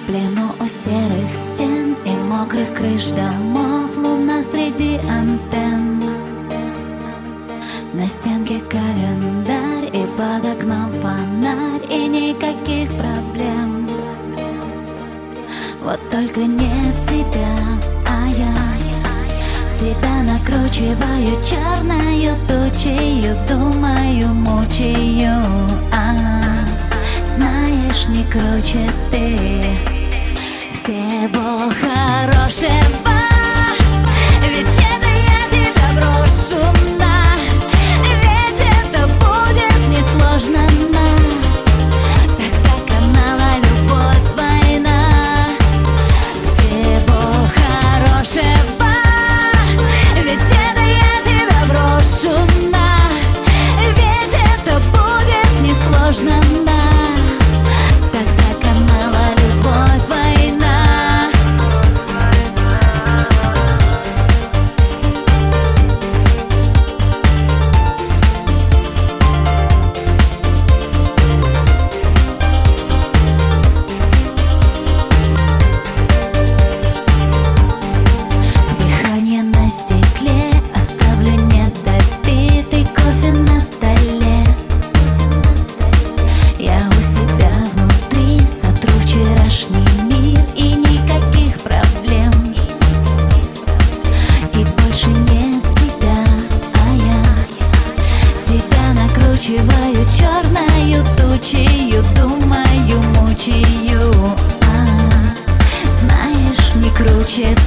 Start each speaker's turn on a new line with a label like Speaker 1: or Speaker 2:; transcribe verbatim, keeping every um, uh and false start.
Speaker 1: плену у серых стен и мокрых крыш домов, луна среди антенн. На стенке календарь и под окном фонарь, и никаких проблем. Вот только нет тебя, а я себя накручиваю черною тучею, думаю, мучаю. А знаешь, не круче ты. Всего хорошего, ведь это я тебя брошу на, ведь это будет несложно на. Когда канала любовь, война. Всего хорошего, ведь это я тебя брошу на, ведь это будет несложно на. Накручиваю черною тучею, думаю, мучаю. А знаешь, не круче